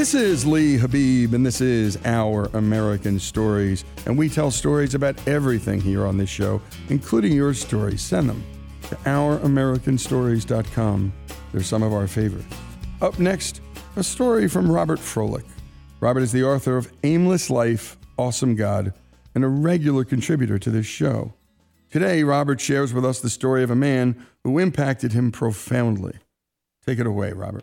This is Lee Habib, and this is Our American Stories. And we tell stories about everything here on this show, including your stories. Send them to ouramericanstories.com. They're some of our favorites. Up next, a story from Robert Froelich. Robert is the author of Aimless Life, Awesome God, and a regular contributor to this show. Today, Robert shares with us the story of a man who impacted him profoundly. Take it away, Robert.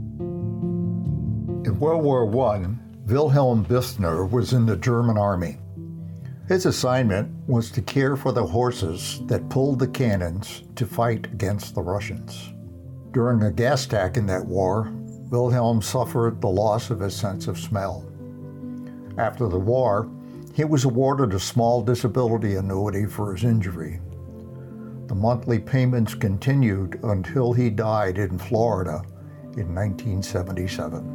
In World War I, Wilhelm Bissner was in the German army. His assignment was to care for the horses that pulled the cannons to fight against the Russians. During a gas attack in that war, Wilhelm suffered the loss of his sense of smell. After the war, he was awarded a small disability annuity for his injury. The monthly payments continued until he died in Florida in 1977.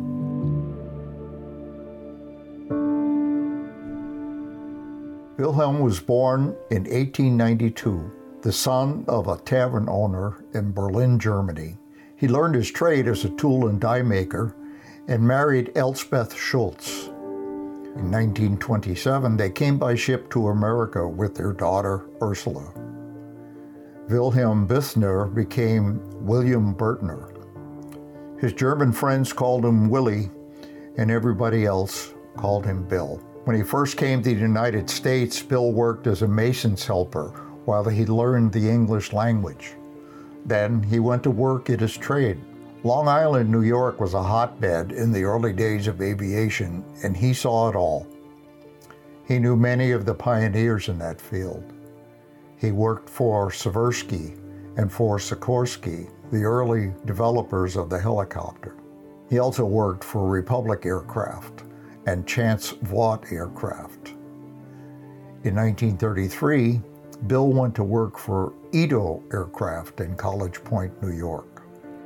Wilhelm was born in 1892, the son of a tavern owner in Berlin, Germany. He learned his trade as a tool and die maker and married Elsbeth Schultz. In 1927, they came by ship to America with their daughter, Ursula. Wilhelm Bissner became William Bertner. His German friends called him Willie, and everybody else called him Bill. When he first came to the United States, Bill worked as a mason's helper while he learned the English language. Then he went to work at his trade. Long Island, New York was a hotbed in the early days of aviation, and he saw it all. He knew many of the pioneers in that field. He worked for Seversky and for Sikorsky, the early developers of the helicopter. He also worked for Republic Aircraft and Chance Vought Aircraft. In 1933, Bill went to work for Edo Aircraft in College Point, New York.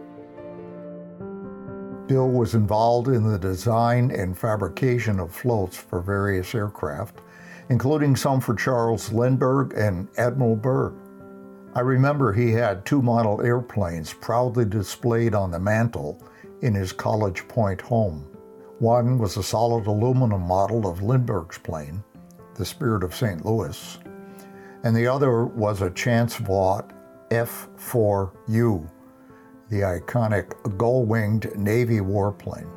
Bill was involved in the design and fabrication of floats for various aircraft, including some for Charles Lindbergh and Admiral Byrd. I remember he had two model airplanes proudly displayed on the mantle in his College Point home. One was a solid aluminum model of Lindbergh's plane, the Spirit of St. Louis, and the other was a Chance Vought F-4U, the iconic gull-winged Navy warplane.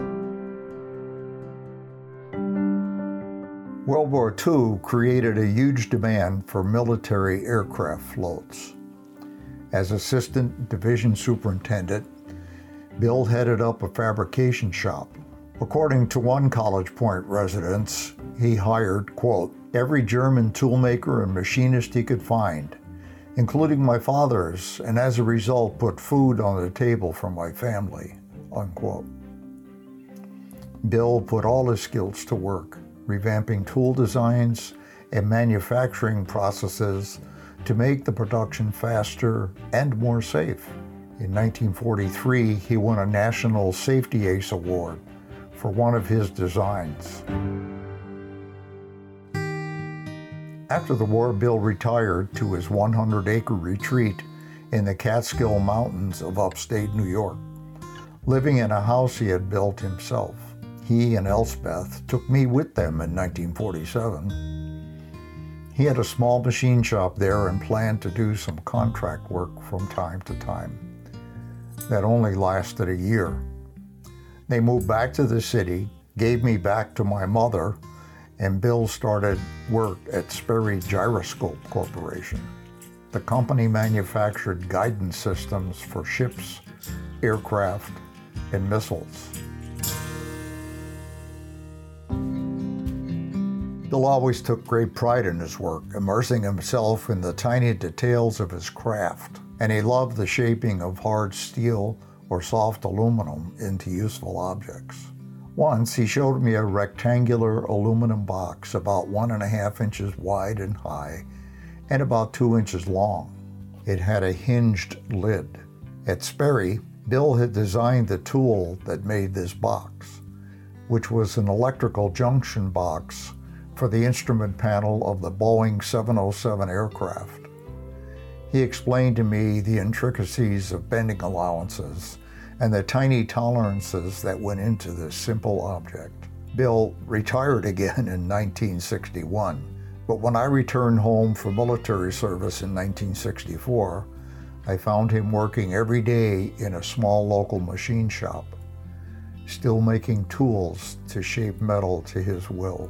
World War II created a huge demand for military aircraft floats. As Assistant Division Superintendent, Bill headed up a fabrication shop. According to one College Point resident, he hired, quote, every German toolmaker and machinist he could find, including my father's, and as a result put food on the table for my family, unquote. Bill put all his skills to work, revamping tool designs and manufacturing processes to make the production faster and more safe. In 1943, he won a National Safety Ace Award for one of his designs. After the war, Bill retired to his 100-acre retreat in the Catskill Mountains of upstate New York, living in a house he had built himself. He and Elsbeth took me with them in 1947. He had a small machine shop there and planned to do some contract work from time to time. That only lasted a year. They moved back to the city, gave me back to my mother, and Bill started work at Sperry Gyroscope Corporation. The company manufactured guidance systems for ships, aircraft, and missiles. Bill always took great pride in his work, immersing himself in the tiny details of his craft, and he loved the shaping of hard steel or soft aluminum into useful objects. Once he showed me a rectangular aluminum box about 1.5 inches wide and high and about 2 inches long. It had a hinged lid. At Sperry, Bill had designed the tool that made this box, which was an electrical junction box for the instrument panel of the Boeing 707 aircraft. He explained to me the intricacies of bending allowances and the tiny tolerances that went into this simple object. Bill retired again in 1961, but when I returned home from military service in 1964, I found him working every day in a small local machine shop, still making tools to shape metal to his will.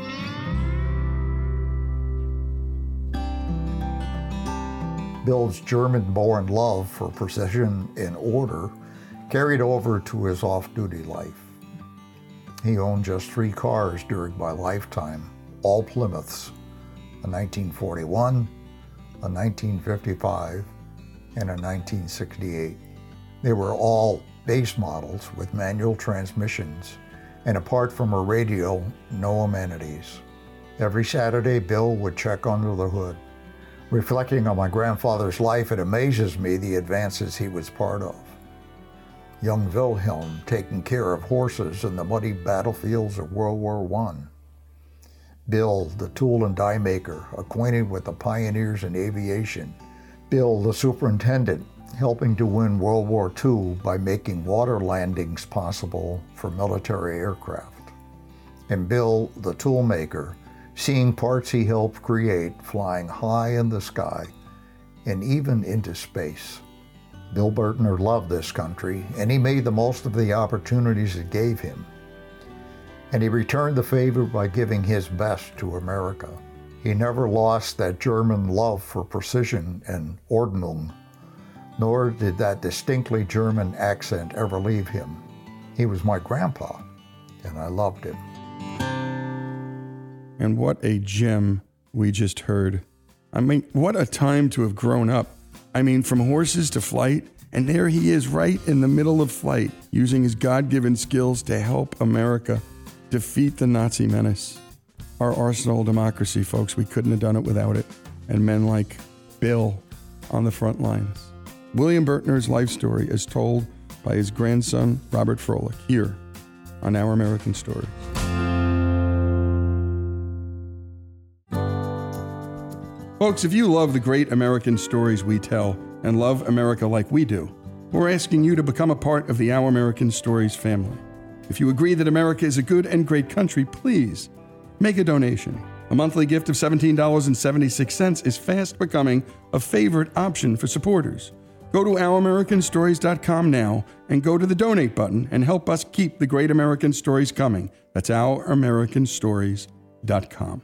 Bill's German-born love for precision and order carried over to his off-duty life. He owned just 3 cars during my lifetime, all Plymouths, a 1941, a 1955, and a 1968. They were all base models with manual transmissions, and apart from a radio, no amenities. Every Saturday, Bill would check under the hood. Reflecting on my grandfather's life, it amazes me the advances he was part of. Young Wilhelm taking care of horses in the muddy battlefields of World War I. Bill, the tool and die maker, acquainted with the pioneers in aviation. Bill, the superintendent, helping to win World War II by making water landings possible for military aircraft. And Bill, the tool maker, seeing parts he helped create flying high in the sky and even into space. Bill Bertner loved this country, and he made the most of the opportunities it gave him. And he returned the favor by giving his best to America. He never lost that German love for precision and Ordnung, nor did that distinctly German accent ever leave him. He was my grandpa, and I loved him. And what a gem we just heard. I mean, what a time to have grown up. I mean, from horses to flight, and there he is right in the middle of flight, using his God-given skills to help America defeat the Nazi menace. Our arsenal of democracy, folks, we couldn't have done it without it. And men like Bill on the front lines. William Bertner's life story is told by his grandson, Robert Froelich, here on Our American Stories. Folks, if you love the great American stories we tell and love America like we do, we're asking you to become a part of the Our American Stories family. If you agree that America is a good and great country, please make a donation. A monthly gift of $17.76 is fast becoming a favorite option for supporters. Go to OurAmericanStories.com now and go to the donate button and help us keep the great American stories coming. That's OurAmericanStories.com.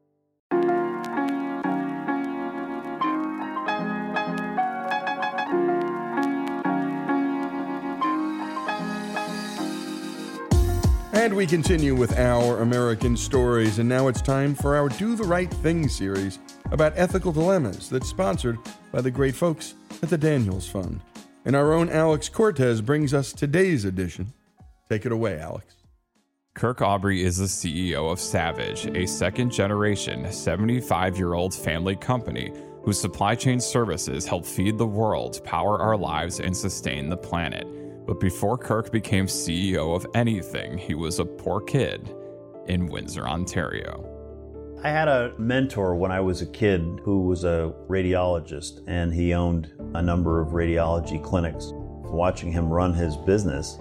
And we continue with Our American Stories, and now it's time for our Do the Right Thing series about ethical dilemmas that's sponsored by the great folks at the Daniels Fund. And our own Alex Cortez brings us today's edition. Take it away, Alex. Kirk Aubrey is the CEO of Savage, a second-generation, 75-year-old family company whose supply chain services help feed the world, power our lives, and sustain the planet. But before Kirk became CEO of anything, he was a poor kid in Windsor, Ontario. I had a mentor when I was a kid who was a radiologist, and he owned a number of radiology clinics. Watching him run his business,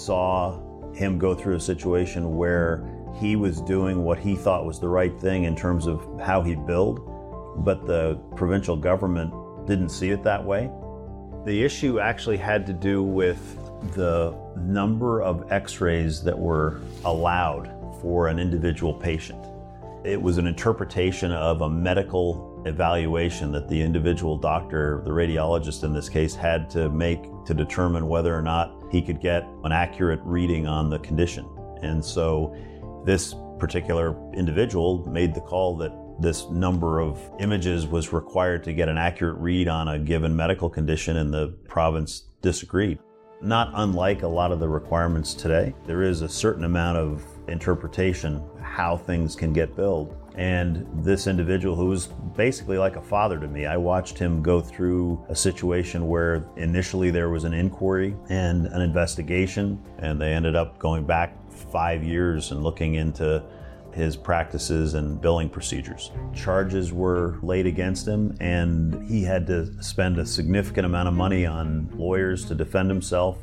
saw him go through a situation where he was doing what he thought was the right thing in terms of how he billed, but the provincial government didn't see it that way. The issue actually had to do with the number of x-rays that were allowed for an individual patient. It was an interpretation of a medical evaluation that the individual doctor, the radiologist in this case, had to make to determine whether or not he could get an accurate reading on the condition. And so this particular individual made the call that this number of images was required to get an accurate read on a given medical condition, and the province disagreed. Not unlike a lot of the requirements today, there is a certain amount of interpretation how things can get billed. And this individual, who was basically like a father to me, I watched him go through a situation where initially there was an inquiry and an investigation, and they ended up going back 5 years and looking into his practices and billing procedures. Charges were laid against him, and he had to spend a significant amount of money on lawyers to defend himself.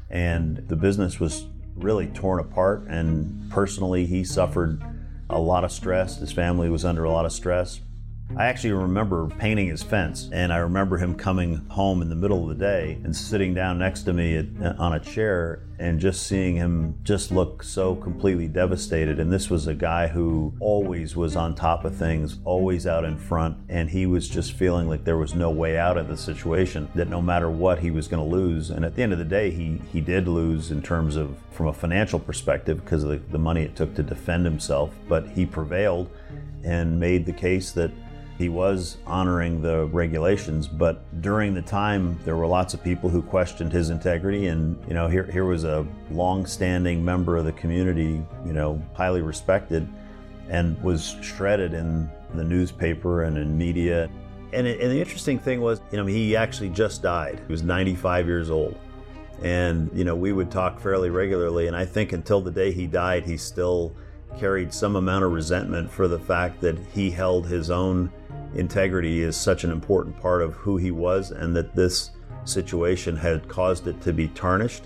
and the business was really torn apart, and personally he suffered a lot of stress. His family was under a lot of stress. I actually remember painting his fence, and I remember him coming home in the middle of the day and sitting down next to me on a chair and just seeing him just look so completely devastated. And this was a guy who always was on top of things, always out in front, and he was just feeling like there was no way out of the situation, that no matter what he was going to lose. And at the end of the day, he did lose in terms of from a financial perspective because of the money it took to defend himself, but he prevailed and made the case that he was honoring the regulations. But during the time, there were lots of people who questioned his integrity. And, here was a long-standing member of the community, highly respected, and was shredded in the newspaper and in media. And the interesting thing was, he actually just died. He was 95 years old. And, we would talk fairly regularly. And I think until the day he died, he still carried some amount of resentment for the fact that he held his own integrity as such an important part of who he was, and that this situation had caused it to be tarnished.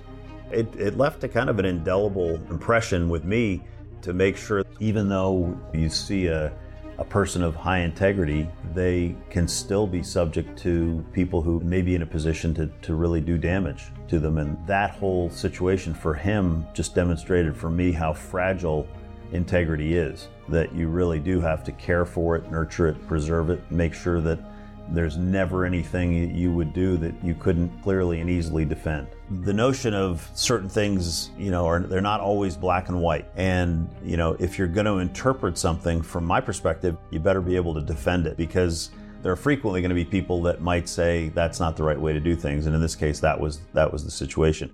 It left a kind of an indelible impression with me to make sure, even though you see a person of high integrity, they can still be subject to people who may be in a position to really do damage to them. And that whole situation for him just demonstrated for me how fragile integrity is, that you really do have to care for it, nurture it, preserve it, make sure that there's never anything you would do that you couldn't clearly and easily defend. The notion of certain things, they're not always black and white. And, if you're going to interpret something from my perspective, you better be able to defend it, because there are frequently going to be people that might say that's not the right way to do things. And in this case, that was the situation.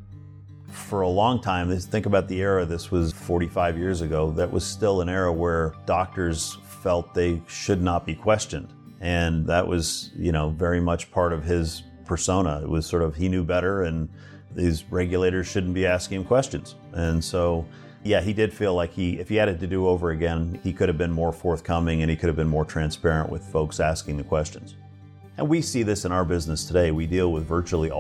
For a long time, think about the era, this was 45 years ago, that was still an era where doctors felt they should not be questioned. And that was, very much part of his persona. It was sort of, he knew better, and these regulators shouldn't be asking him questions. And so, yeah, he did feel like if he had it to do over again, he could have been more forthcoming and he could have been more transparent with folks asking the questions. And we see this in our business today. We deal with virtually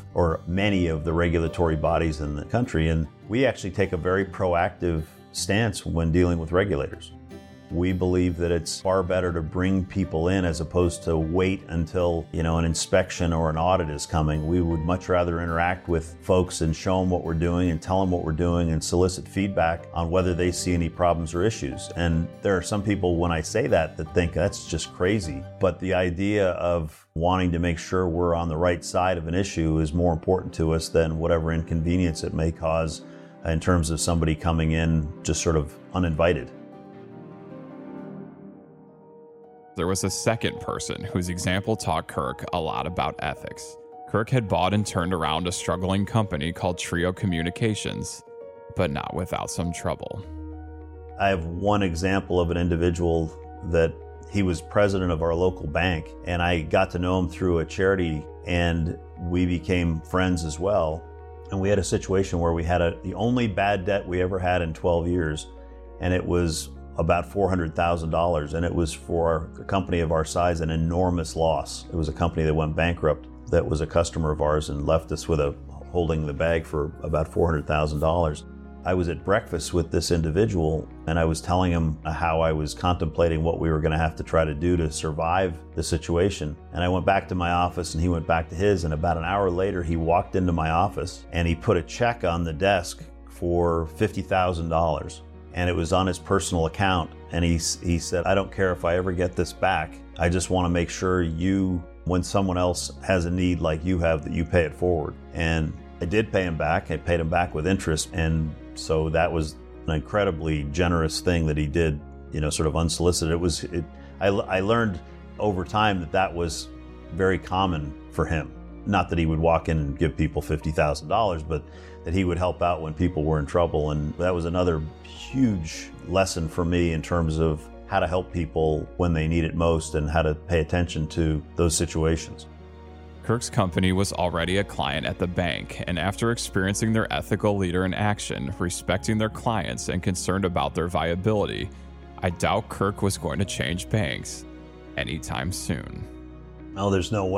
many of the regulatory bodies in the country, and we actually take a very proactive stance when dealing with regulators. We believe that it's far better to bring people in as opposed to wait until, an inspection or an audit is coming. We would much rather interact with folks and show them what we're doing and tell them what we're doing and solicit feedback on whether they see any problems or issues. And there are some people, when I say that think that's just crazy. But the idea of wanting to make sure we're on the right side of an issue is more important to us than whatever inconvenience it may cause in terms of somebody coming in just sort of uninvited. There was a second person whose example taught Kirk a lot about ethics. Kirk had bought and turned around a struggling company called Trio Communications, but not without some trouble. I have one example of an individual that he was president of our local bank, and I got to know him through a charity, and we became friends as well. And we had a situation where we had the only bad debt we ever had in 12 years, and it was about $400,000, and it was for a company of our size an enormous loss. It was a company that went bankrupt that was a customer of ours and left us with holding the bag for about $400,000. I was at breakfast with this individual, and I was telling him how I was contemplating what we were going to have to try to do to survive the situation. And I went back to my office, and he went back to his, and about an hour later he walked into my office and he put a check on the desk for $50,000. And it was on his personal account. And he said, I don't care if I ever get this back. I just want to make sure when someone else has a need like you have, that you pay it forward. And I did pay him back. I paid him back with interest. And so that was an incredibly generous thing that he did, sort of unsolicited. I learned over time that was very common for him. Not that he would walk in and give people $50,000, but that he would help out when people were in trouble. And that was another huge lesson for me in terms of how to help people when they need it most and how to pay attention to those situations. Kirk's company was already a client at the bank, and after experiencing their ethical leader in action, respecting their clients, and concerned about their viability, I doubt Kirk was going to change banks anytime soon. No, there's no way.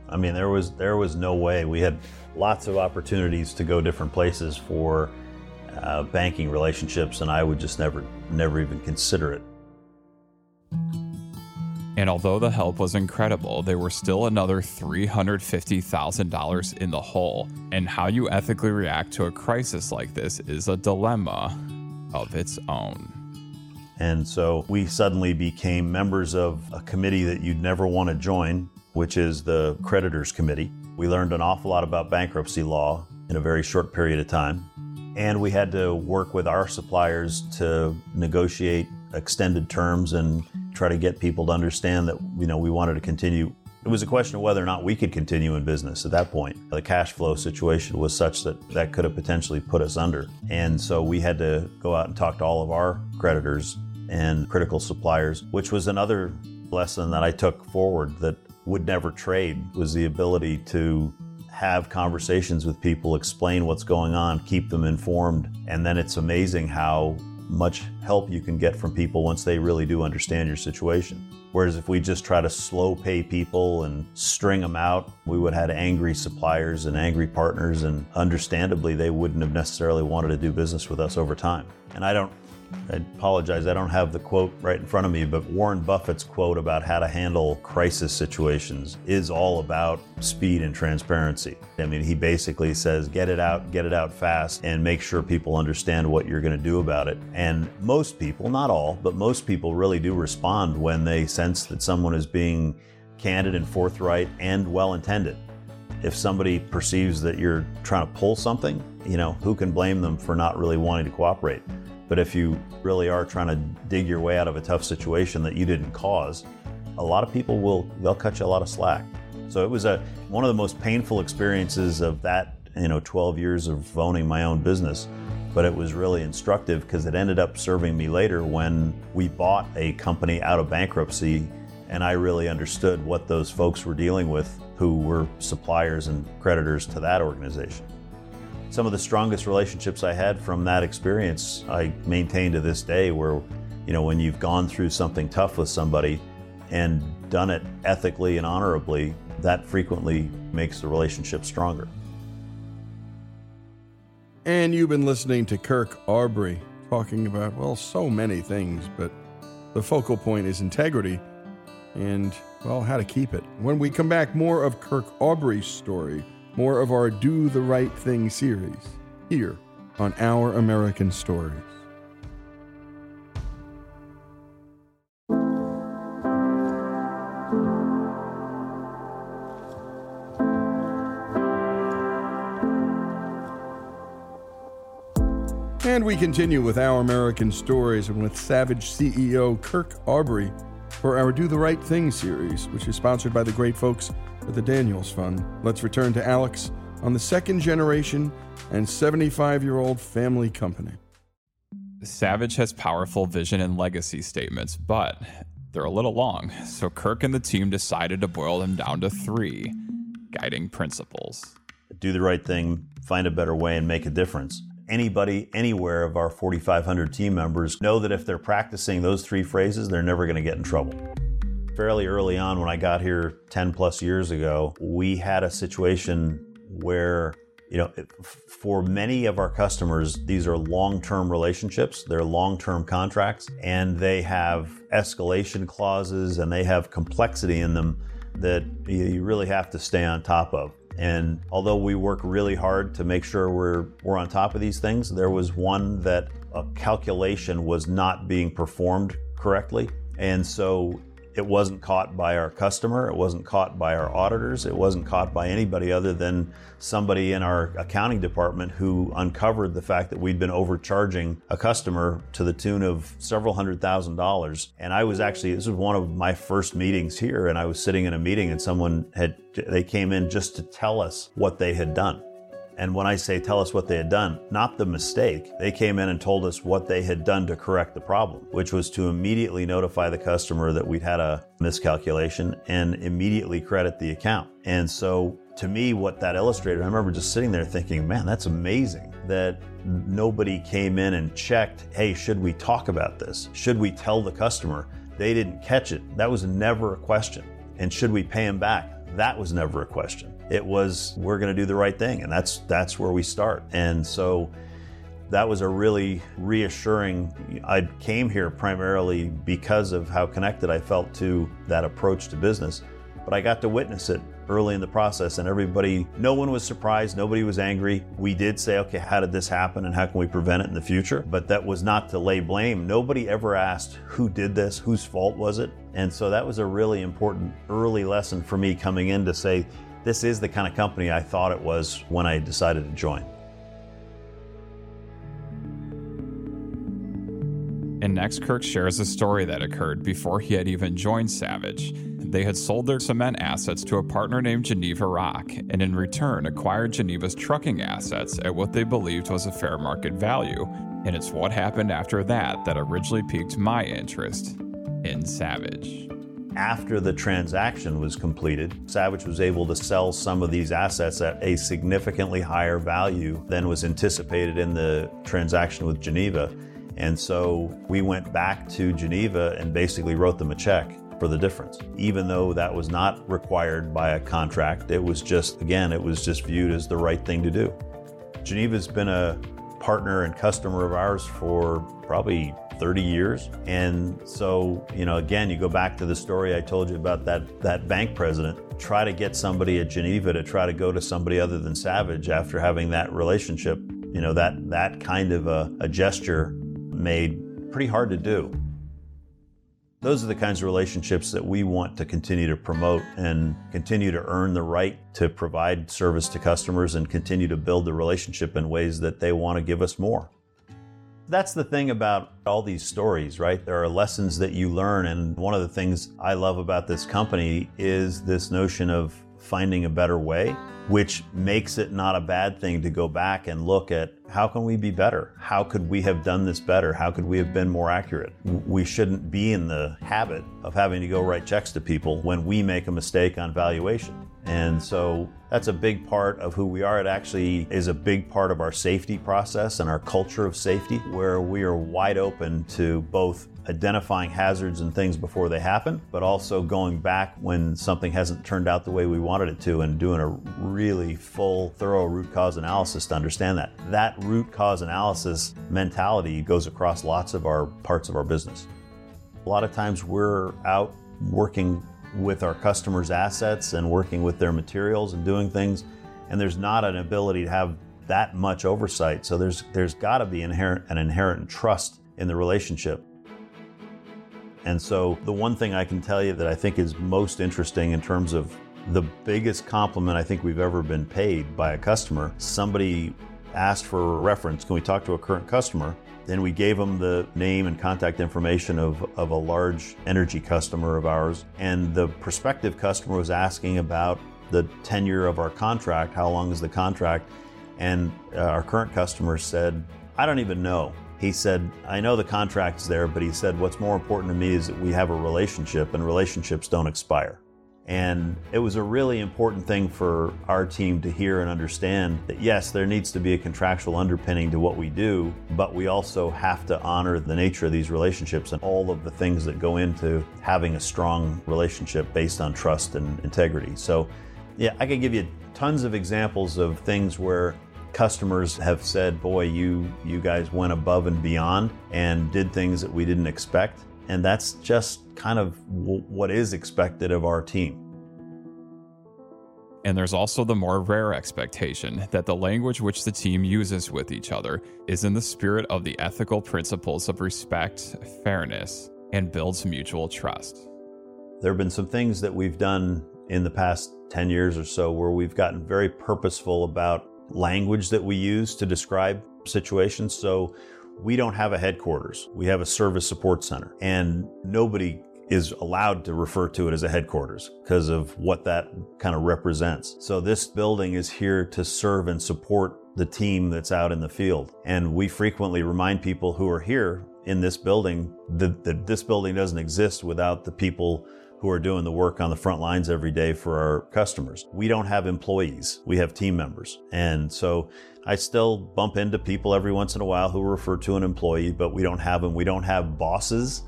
I mean, there was no way. We had lots of opportunities to go different places for banking relationships, and I would just never even consider it. And although the help was incredible, there were still another $350,000 in the hole. And how you ethically react to a crisis like this is a dilemma of its own. And so we suddenly became members of a committee that you'd never want to join, which is the Creditors Committee. We learned an awful lot about bankruptcy law in a very short period of time. And we had to work with our suppliers to negotiate extended terms and try to get people to understand that, we wanted to continue. It was a question of whether or not we could continue in business at that point. The cash flow situation was such that could have potentially put us under. And so we had to go out and talk to all of our creditors and critical suppliers, which was another lesson that I took forward that would never trade, was the ability to have conversations with people, explain what's going on, keep them informed. And then it's amazing how much help you can get from people once they really do understand your situation. Whereas if we just try to slow pay people and string them out, we would have had angry suppliers and angry partners, and understandably, they wouldn't have necessarily wanted to do business with us over time. And I apologize, I don't have the quote right in front of me, but Warren Buffett's quote about how to handle crisis situations is all about speed and transparency. I mean, he basically says, get it out fast, and make sure people understand what you're going to do about it. And most people, not all, but most people really do respond when they sense that someone is being candid and forthright and well-intended. If somebody perceives that you're trying to pull something, who can blame them for not really wanting to cooperate? But if you really are trying to dig your way out of a tough situation that you didn't cause, a lot of people they'll cut you a lot of slack. So it was one of the most painful experiences of that, 12 years of owning my own business. But it was really instructive because it ended up serving me later when we bought a company out of bankruptcy, and I really understood what those folks were dealing with who were suppliers and creditors to that organization. Some of the strongest relationships I had from that experience I maintain to this day, where, when you've gone through something tough with somebody and done it ethically and honorably, that frequently makes the relationship stronger. And you've been listening to Kirk Aubrey talking about, so many things, but the focal point is integrity and, how to keep it. When we come back, more of Kirk Aubrey's story, more of our Do the Right Thing series, here on Our American Stories. And we continue with Our American Stories and with Savage CEO Kirk Aubrey for our Do the Right Thing series, which is sponsored by the great folks at the Daniels Fund. Let's return to Alex on the second generation and 75-year-old family company. Savage has powerful vision and legacy statements, but they're a little long, so Kirk and the team decided to boil them down to 3 guiding principles. Do the right thing, find a better way, and make a difference. Anybody, anywhere of our 4,500 team members know that if they're practicing those 3 phrases, they're never going to get in trouble. Fairly early on, when I got here 10 plus years ago, we had a situation where, for many of our customers, these are long-term relationships, they're long-term contracts, and they have escalation clauses and they have complexity in them that you really have to stay on top of. And although we work really hard to make sure we're on top of these things, there was one that a calculation was not being performed correctly. And so it wasn't caught by our customer, it wasn't caught by our auditors, it wasn't caught by anybody other than somebody in our accounting department who uncovered the fact that we'd been overcharging a customer to the tune of several $100,000. And this was one of my first meetings here, and I was sitting in a meeting and they came in just to tell us what they had done. And when I say tell us what they had done, not the mistake, they came in and told us what they had done to correct the problem, which was to immediately notify the customer that we'd had a miscalculation and immediately credit the account. And so to me, what that illustrated, I remember just sitting there thinking, man, that's amazing that nobody came in and checked, hey, should we talk about this? Should we tell the customer? They didn't catch it. That was never a question. And should we pay them back? that was never a question. It was, we're going to do the right thing, and that's where we start. And so that was a really reassuring. I came here primarily because of how connected I felt to that approach to business, but I got to witness it early in the process, and no one was surprised, nobody was angry. We did say, okay, how did this happen and how can we prevent it in the future? But that was not to lay blame. Nobody ever asked who did this, whose fault was it? And so that was a really important early lesson for me coming in to say, this is the kind of company I thought it was when I decided to join. And next, Kirk shares a story that occurred before he had even joined Savage. They had sold their cement assets to a partner named Geneva Rock, and in return acquired Geneva's trucking assets at what they believed was a fair market value. And it's what happened after that originally piqued my interest in Savage. After the transaction was completed, Savage was able to sell some of these assets at a significantly higher value than was anticipated in the transaction with Geneva. And so we went back to Geneva and basically wrote them a check for the difference. Even though that was not required by a contract, it was just viewed as the right thing to do. Geneva's been a partner and customer of ours for probably 30 years. And so, again, you go back to the story I told you about that bank president. Try to get somebody at Geneva to try to go to somebody other than Savage after having that relationship, that kind of a gesture made pretty hard to do. Those are the kinds of relationships that we want to continue to promote and continue to earn the right to provide service to customers and continue to build the relationship in ways that they want to give us more. That's the thing about all these stories, right? There are lessons that you learn, and one of the things I love about this company is this notion of finding a better way, which makes it not a bad thing to go back and look at how can we be better? How could we have done this better? How could we have been more accurate? We shouldn't be in the habit of having to go write checks to people when we make a mistake on valuation. And so that's a big part of who we are. It actually is a big part of our safety process and our culture of safety, where we are wide open to both identifying hazards and things before they happen, but also going back when something hasn't turned out the way we wanted it to and doing a really full, thorough root cause analysis to understand that. That root cause analysis mentality goes across lots of our parts of our business. A lot of times we're out working with our customers' assets and working with their materials and doing things, and there's not an ability to have that much oversight. So there's got to be an inherent trust in the relationship. And so the one thing I can tell you that I think is most interesting in terms of the biggest compliment I think we've ever been paid by a customer, somebody asked for a reference, can we talk to a current customer? Then we gave them the name and contact information of a large energy customer of ours. And the prospective customer was asking about the tenure of our contract, how long is the contract? And our current customer said, I don't even know. He said, I know the contract's there, but he said, what's more important to me is that we have a relationship, and relationships don't expire. And it was a really important thing for our team to hear and understand that, yes, there needs to be a contractual underpinning to what we do, but we also have to honor the nature of these relationships and all of the things that go into having a strong relationship based on trust and integrity. So, yeah, I could give you tons of examples of things where customers have said, boy, you guys went above and beyond and did things that we didn't expect. And that's just kind of what is expected of our team. And there's also the more rare expectation that the language which the team uses with each other is in the spirit of the ethical principles of respect, fairness, and builds mutual trust. There have been some things that we've done in the past 10 years or so where we've gotten very purposeful about language that we use to describe situations. So we don't have a headquarters. We have a service support center, and nobody is allowed to refer to it as a headquarters because of what that kind of represents. So this building is here to serve and support the team that's out in the field. And we frequently remind people who are here in this building that this building doesn't exist without the people who are doing the work on the front lines every day for our customers. We don't have employees, we have team members. And so I still bump into people every once in a while who refer to an employee, but we don't have them. We don't have bosses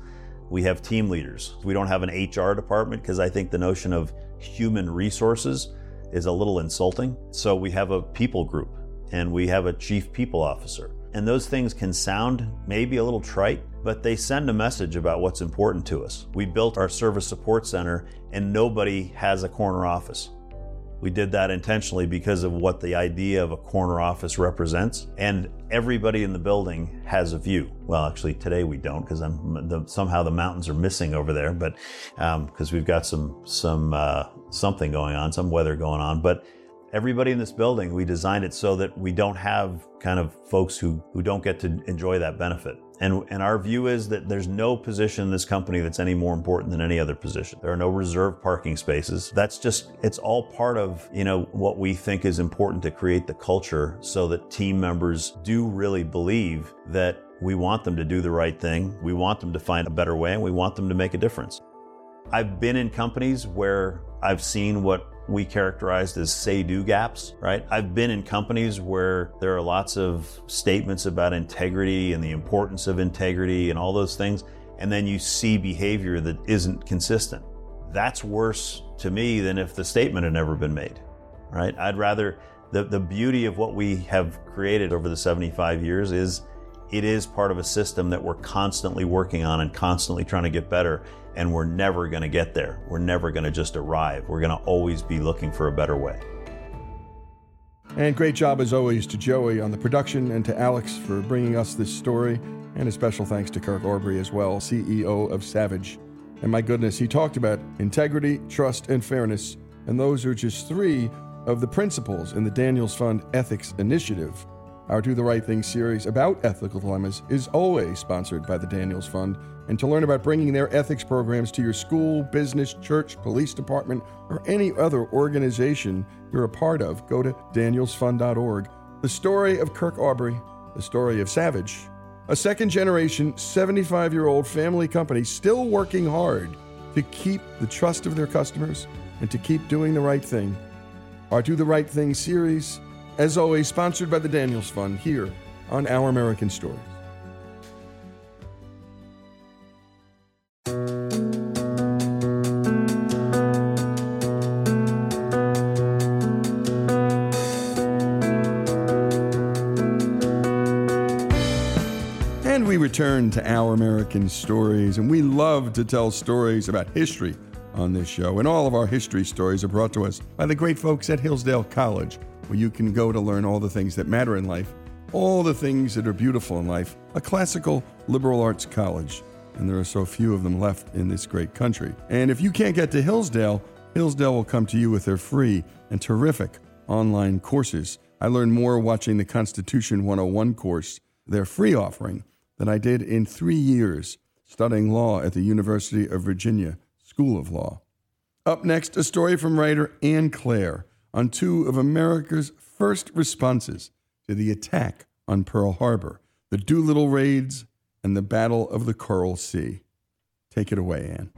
We have team leaders. We don't have an HR department because I think the notion of human resources is a little insulting. So we have a people group and we have a chief people officer. And those things can sound maybe a little trite, but they send a message about what's important to us. We built our service support center and nobody has a corner office. We did that intentionally because of what the idea of a corner office represents. And everybody in the building has a view. Well, actually today we don't because somehow the mountains are missing over there, but because we've got something going on, some weather going on. But everybody in this building, we designed it so that we don't have kind of folks who don't get to enjoy that benefit. And our view is that there's no position in this company that's any more important than any other position. There are no reserved parking spaces. It's all part of, what we think is important to create the culture so that team members do really believe that we want them to do the right thing. We want them to find a better way and we want them to make a difference. I've been in companies where I've seen what we characterized as say-do gaps, right? I've been in companies where there are lots of statements about integrity and the importance of integrity and all those things, and then you see behavior that isn't consistent. That's worse to me than if the statement had never been made, right? I'd rather, the beauty of what we have created over the 75 years is it is part of a system that we're constantly working on and constantly trying to get better. And we're never going to get there. We're never going to just arrive. We're going to always be looking for a better way. And great job, as always, to Joey on the production and to Alex for bringing us this story. And a special thanks to Kirk Aubrey as well, CEO of Savage. And my goodness, he talked about integrity, trust, and fairness. And those are just 3 of the principles in the Daniels Fund Ethics Initiative. Our Do the Right Thing series about ethical dilemmas is always sponsored by the Daniels Fund. And to learn about bringing their ethics programs to your school, business, church, police department, or any other organization you're a part of, go to danielsfund.org. The story of Kirk Aubrey, the story of Savage, a second-generation, 75-year-old family company still working hard to keep the trust of their customers and to keep doing the right thing. Our Do the Right Thing series, as always, sponsored by the Daniels Fund here on Our American Stories. We return to Our American Stories, and we love to tell stories about history on this show. And all of our history stories are brought to us by the great folks at Hillsdale College, where you can go to learn all the things that matter in life, all the things that are beautiful in life, a classical liberal arts college. And there are so few of them left in this great country. And if you can't get to Hillsdale, Hillsdale will come to you with their free and terrific online courses. I learned more watching the Constitution 101 course, their free offering, than I did in 3 years studying law at the University of Virginia School of Law. Up next, a story from writer Anne Claire on 2 of America's first responses to the attack on Pearl Harbor, the Doolittle raids and the Battle of the Coral Sea. Take it away, Anne.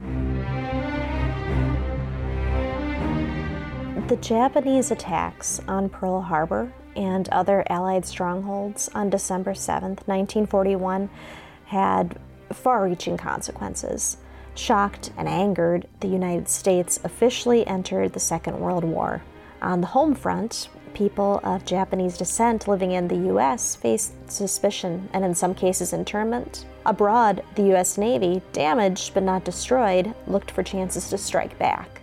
The Japanese attacks on Pearl Harbor and other Allied strongholds on December 7th, 1941, had far-reaching consequences. Shocked and angered, the United States officially entered the Second World War. On the home front, people of Japanese descent living in the U.S. faced suspicion and in some cases internment. Abroad, the U.S. Navy, damaged but not destroyed, looked for chances to strike back.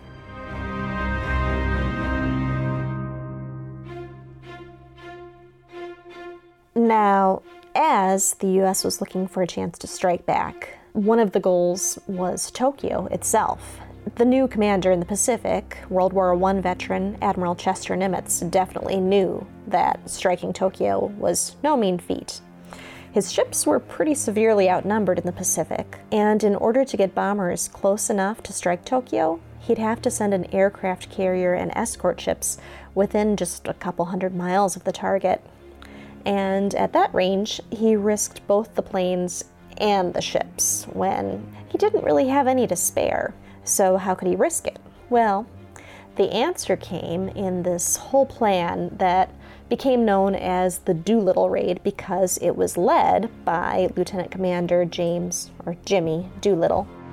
Now, as the U.S. was looking for a chance to strike back, one of the goals was Tokyo itself. The new commander in the Pacific, World War I veteran Admiral Chester Nimitz, definitely knew that striking Tokyo was no mean feat. His ships were pretty severely outnumbered in the Pacific, and in order to get bombers close enough to strike Tokyo, he'd have to send an aircraft carrier and escort ships within just a couple hundred miles of the target. And at that range, he risked both the planes and the ships when he didn't really have any to spare. So how could he risk it? Well, the answer came in this whole plan that became known as the Doolittle Raid because it was led by Lieutenant Commander James, or Jimmy, Doolittle.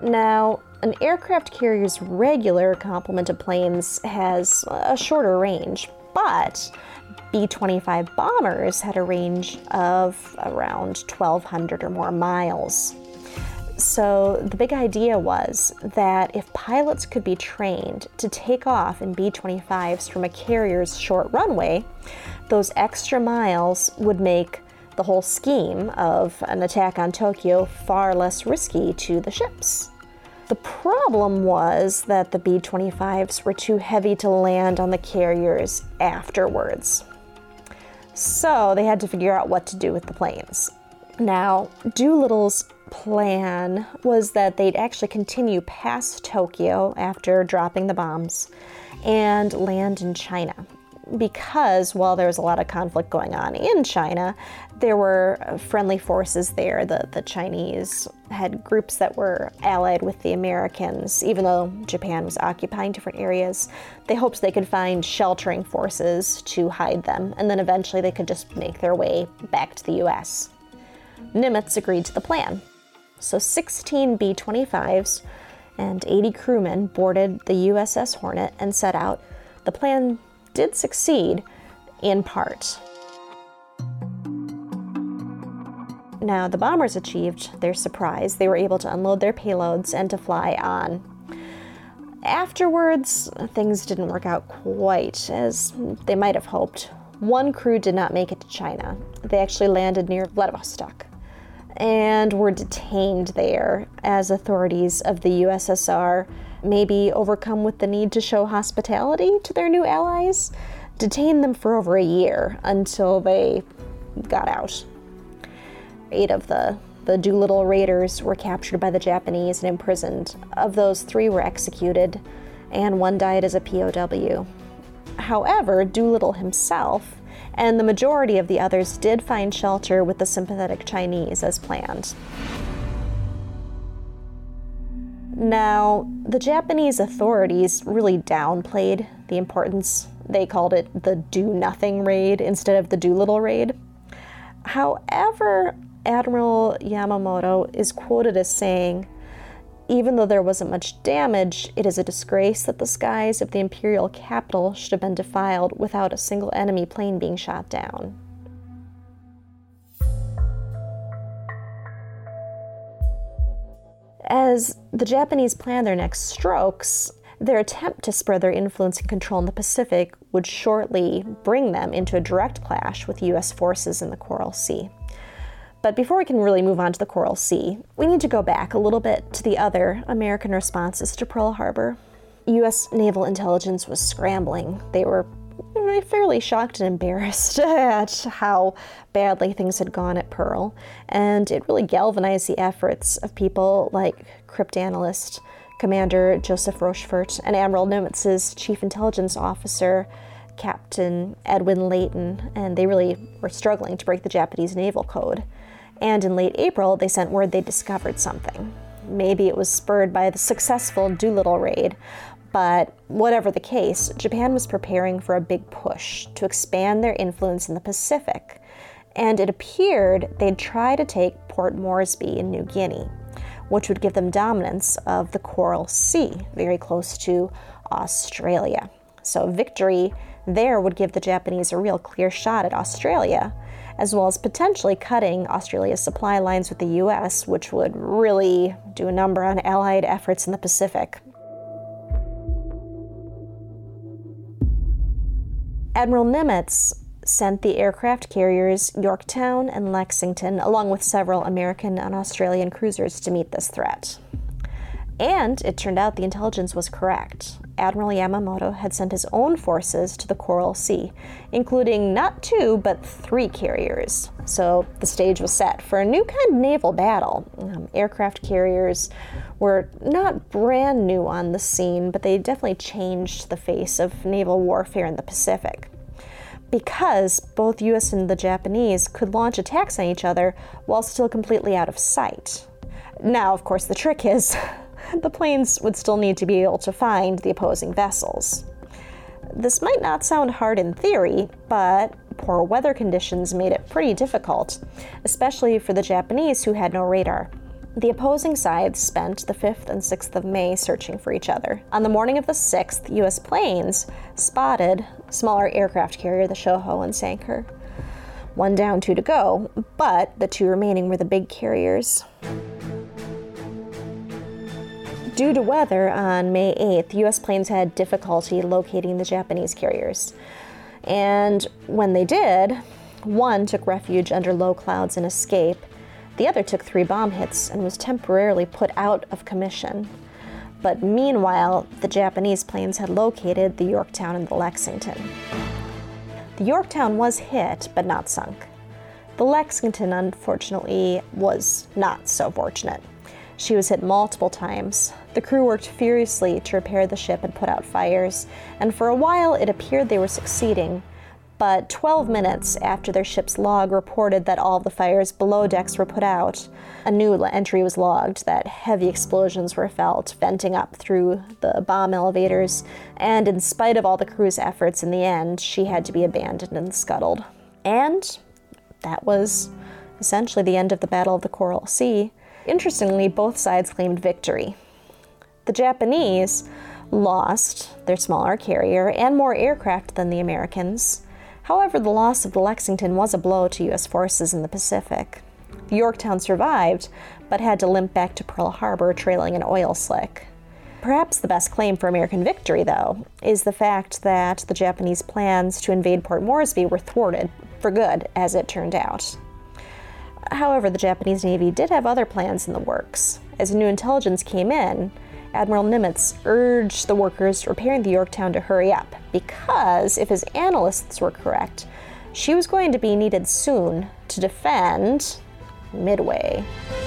Now, an aircraft carrier's regular complement of planes has a shorter range, but B-25 bombers had a range of around 1,200 or more miles. So the big idea was that if pilots could be trained to take off in B-25s from a carrier's short runway, those extra miles would make the whole scheme of an attack on Tokyo far less risky to the ships. The problem was that the B-25s were too heavy to land on the carriers afterwards. So they had to figure out what to do with the planes. Now, Doolittle's plan was that they'd actually continue past Tokyo after dropping the bombs and land in China. Because while there was a lot of conflict going on in China, there were friendly forces there. The Chinese had groups that were allied with the Americans. Even though Japan was occupying different areas, they hoped they could find sheltering forces to hide them, and then eventually they could just make their way back to the US. Nimitz agreed to the plan. So 16 B-25s and 80 crewmen boarded the USS Hornet and set out. The plan did succeed in part. Now, the bombers achieved their surprise. They were able to unload their payloads and to fly on. Afterwards, things didn't work out quite as they might have hoped. One crew did not make it to China. They actually landed near Vladivostok and were detained there as authorities of the USSR, maybe overcome with the need to show hospitality to their new allies, detained them for over a year until they got out. 8 of the Doolittle raiders were captured by the Japanese and imprisoned. Of those, 3 were executed, and 1 died as a POW. However, Doolittle himself and the majority of the others did find shelter with the sympathetic Chinese as planned. Now, the Japanese authorities really downplayed the importance. They called it the do-nothing raid instead of the Doolittle raid. However, Admiral Yamamoto is quoted as saying, "Even though there wasn't much damage, it is a disgrace that the skies of the imperial capital should have been defiled without a single enemy plane being shot down." As the Japanese planned their next strokes, their attempt to spread their influence and control in the Pacific would shortly bring them into a direct clash with U.S. forces in the Coral Sea. But before we can really move on to the Coral Sea, we need to go back a little bit to the other American responses to Pearl Harbor. U.S. naval intelligence was scrambling. They were fairly shocked and embarrassed at how badly things had gone at Pearl, and it really galvanized the efforts of people like cryptanalyst Commander Joseph Rochefort and Admiral Nimitz's Chief Intelligence Officer, Captain Edwin Layton, and they really were struggling to break the Japanese naval code. And in late April, they sent word they discovered something. Maybe it was spurred by the successful Doolittle raid, but whatever the case, Japan was preparing for a big push to expand their influence in the Pacific, and it appeared they'd try to take Port Moresby in New Guinea, which would give them dominance of the Coral Sea, very close to Australia. So victory there would give the Japanese a real clear shot at Australia, as well as potentially cutting Australia's supply lines with the U.S., which would really do a number on Allied efforts in the Pacific. Admiral Nimitz sent the aircraft carriers Yorktown and Lexington, along with several American and Australian cruisers, to meet this threat. And it turned out the intelligence was correct. Admiral Yamamoto had sent his own forces to the Coral Sea, including not 2, but 3 carriers. So the stage was set for a new kind of naval battle. Aircraft carriers were not brand new on the scene, but they definitely changed the face of naval warfare in the Pacific, because both US and the Japanese could launch attacks on each other while still completely out of sight. Now, of course, the trick is the planes would still need to be able to find the opposing vessels. This might not sound hard in theory, but poor weather conditions made it pretty difficult, especially for the Japanese who had no radar. The opposing sides spent the 5th and 6th of May searching for each other. On the morning of the 6th, U.S. planes spotted a smaller aircraft carrier, the Shoho, and sank her. 1 down, 2 to go, but the 2 remaining were the big carriers. Due to weather on May 8th, U.S. planes had difficulty locating the Japanese carriers. And when they did, 1 took refuge under low clouds and escaped. The other took 3 bomb hits and was temporarily put out of commission. But meanwhile, the Japanese planes had located the Yorktown and the Lexington. The Yorktown was hit, but not sunk. The Lexington, unfortunately, was not so fortunate. She was hit multiple times. The crew worked furiously to repair the ship and put out fires, and for a while it appeared they were succeeding. But 12 minutes after their ship's log reported that all the fires below decks were put out, a new entry was logged that heavy explosions were felt, venting up through the bomb elevators, and in spite of all the crew's efforts, in the end, she had to be abandoned and scuttled. And that was essentially the end of the Battle of the Coral Sea. Interestingly, both sides claimed victory. The Japanese lost their smaller carrier and more aircraft than the Americans. However, the loss of the Lexington was a blow to U.S. forces in the Pacific. The Yorktown survived, but had to limp back to Pearl Harbor trailing an oil slick. Perhaps the best claim for American victory, though, is the fact that the Japanese plans to invade Port Moresby were thwarted, for good, as it turned out. However, the Japanese Navy did have other plans in the works. As new intelligence came in, Admiral Nimitz urged the workers repairing the Yorktown to hurry up, because if his analysts were correct, she was going to be needed soon to defend Midway.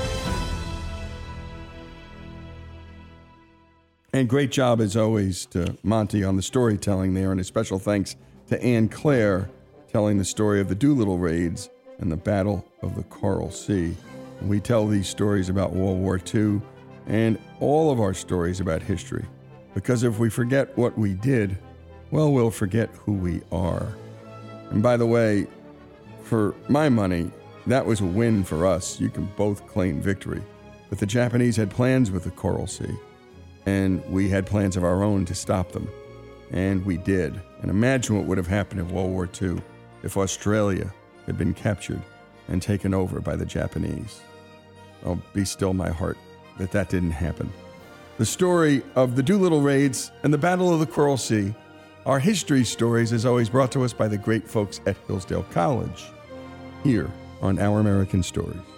And great job, as always, to Monty on the storytelling there, and a special thanks to Anne Claire telling the story of the Doolittle raids and the Battle of the Coral Sea. And we tell these stories about World War II and all of our stories about history, because if we forget what we did, well, we'll forget who we are. And by the way, for my money, that was a win for us. You can both claim victory. But the Japanese had plans with the Coral Sea, and we had plans of our own to stop them. And we did. And imagine what would have happened in World War II if Australia had been captured and taken over by the Japanese. Oh, be still my heart that didn't happen. The story of the Doolittle raids and the Battle of the Coral Sea are history stories, as always, brought to us by the great folks at Hillsdale College, here on Our American Stories.